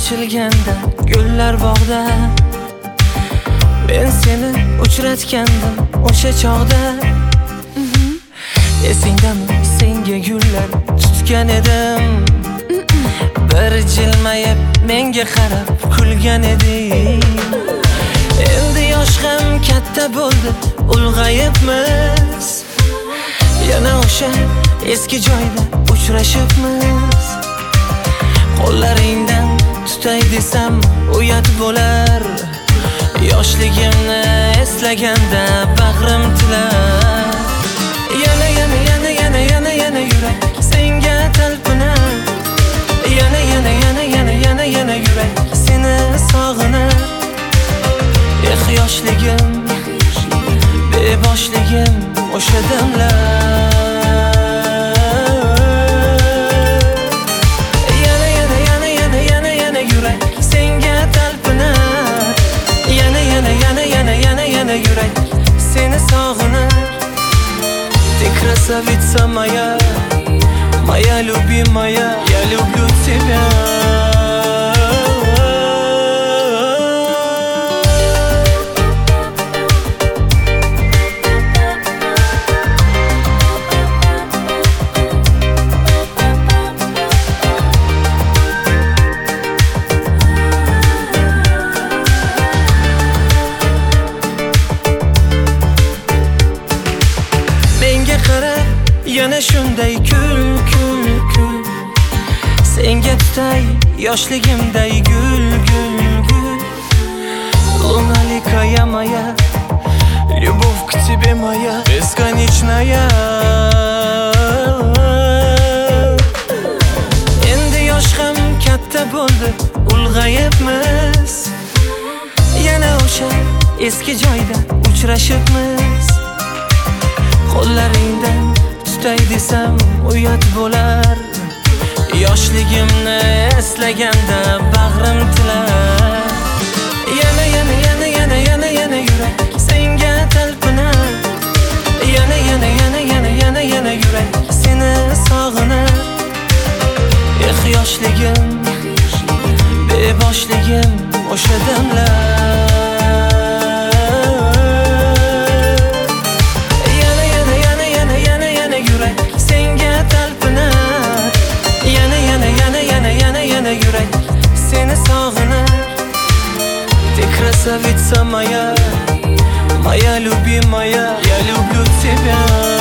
ochilganda gullar bog'da men seni uchratgandim o'sha chog'da. Esingdami senga gullar tutgan edim, bir jilmayib menga qarab kulgan eding. Endi yosh ham katta bo'ldi, ulg'ayibmiz, yana o'sha eski joyda uchrashibmiz. Qo'llaringdan tutay desam uyat bo'lar, yoshligimni eslaganda bag'rim tilar. Yana yurak senga talpinar, yana yurak seni sog'inar. Yoshligim, beboshligim o'sha damlar. Yana yurak senga talpinar, yana yurak seni sog'inar. Ты красавица моя, моя любимая, я люблю тебя. Yana shunday kul, senga tutay yoshligimday gul. Луналикая моя, любовь к тебе моя бесконечная. Endi yosh ham katta bo'ldi, ulg'ayibmiz, yana o'sha eski joyda uchrashibmiz. Qo'llaringdan tutay desam uyat bo'lar, yoshligimni eslaganda bag'rim tilar. Yana yurak senga talpinar, yana yurak seni sog'inar. Yoshligim, beboshligim o'sha damlar. Yana yurak seni sog'inar. Ты красавица моя, моя любимая, я люблю тебя.